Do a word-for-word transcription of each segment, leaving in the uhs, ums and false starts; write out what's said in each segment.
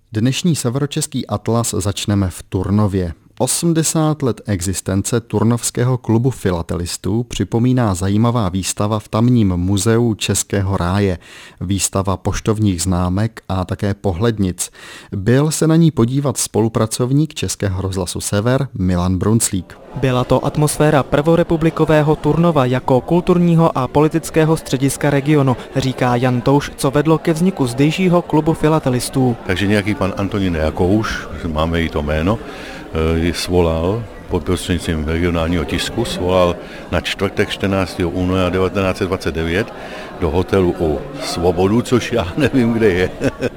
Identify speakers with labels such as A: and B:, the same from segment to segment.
A: Dnešní severočeský atlas začneme v Turnově. osmdesát let existence Turnovského klubu filatelistů připomíná zajímavá výstava v tamním muzeu Českého ráje. Výstava poštovních známek a také pohlednic. Byl se na ní podívat spolupracovník Českého rozhlasu Sever Milan Brunclík.
B: Byla to atmosféra prvorepublikového Turnova jako kulturního a politického střediska regionu, říká Jan Touš, co vedlo ke vzniku zdejšího klubu filatelistů.
C: Takže nějaký pan Antonín Jakouš, máme jí to jméno, svolal pod prostřednictvím regionálního tisku, svolal na čtvrtek čtrnáctého února devatenáct set dvacet devět do hotelu u Svobodu, což já nevím, kde je.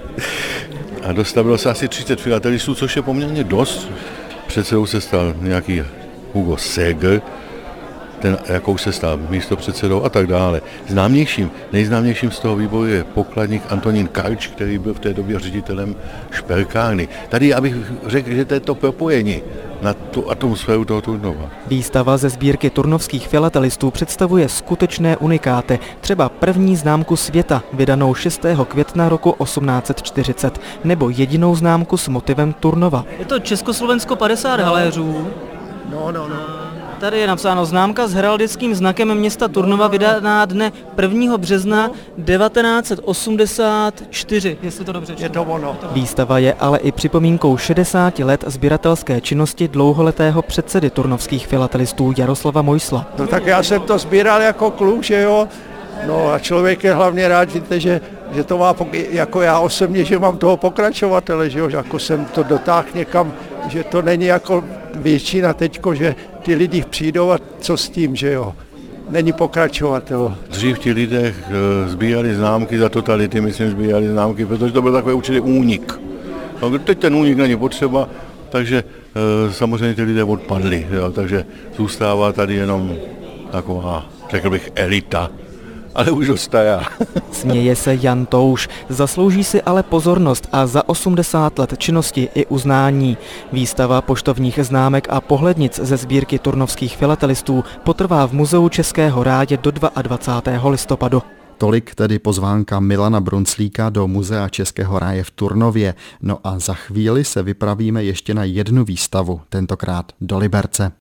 C: A dostavilo se asi třicet filatelistů, což je poměrně dost. Předsedou se stal nějaký Hugo Seger, ten jakou se stal místopředsedou a tak dále. Známějším, nejznámějším z toho výboru je pokladník Antonín Karč, který byl v té době ředitelem šperkárny. Tady, abych řekl, že to je to propojení na tu atmosféru toho Turnova.
B: Výstava ze sbírky turnovských filatelistů představuje skutečné unikáty, třeba první známku světa, vydanou šestého května roku osmnáct set čtyřicet, nebo jedinou známku s motivem Turnova.
D: Je to Československo padesát haléřů.
E: No, no, no.
D: Tady je napsáno známka s heraldickým znakem města Turnova vydaná dne prvního března devatenáct set osmdesát čtyři, jestli to dobře čtu.
E: Je to ono.
B: Výstava je ale i připomínkou šedesáti let sběratelské činnosti dlouholetého předsedy turnovských filatelistů Jaroslava Mojsla.
E: No tak já jsem to sbíral jako kluk, že jo. No a člověk je hlavně rád, víte, že, že to má, jako já osobně, že mám toho pokračovatele, že jo, jako jsem to dotáhl někam, že to není jako většina teďko, že ty lidi přijdou a co s tím, že jo, není pokračovatel.
C: Dřív ti lidé sbírali známky za totality, myslím, sbírali známky, protože to byl takový určitý únik. No, teď ten únik není potřeba, takže samozřejmě ty lidé odpadli, jo, takže zůstává tady jenom taková, řekl bych, elita. Ale už dostává.
B: Směje se Jan Touš, zaslouží si ale pozornost a za osmdesát let činnosti i uznání. Výstava poštovních známek a pohlednic ze sbírky turnovských filatelistů potrvá v muzeu Českého ráje do dvacátého druhého listopadu.
A: Tolik tedy pozvánka Milana Brunclíka do muzea Českého ráje v Turnově. No a za chvíli se vypravíme ještě na jednu výstavu, tentokrát do Liberce.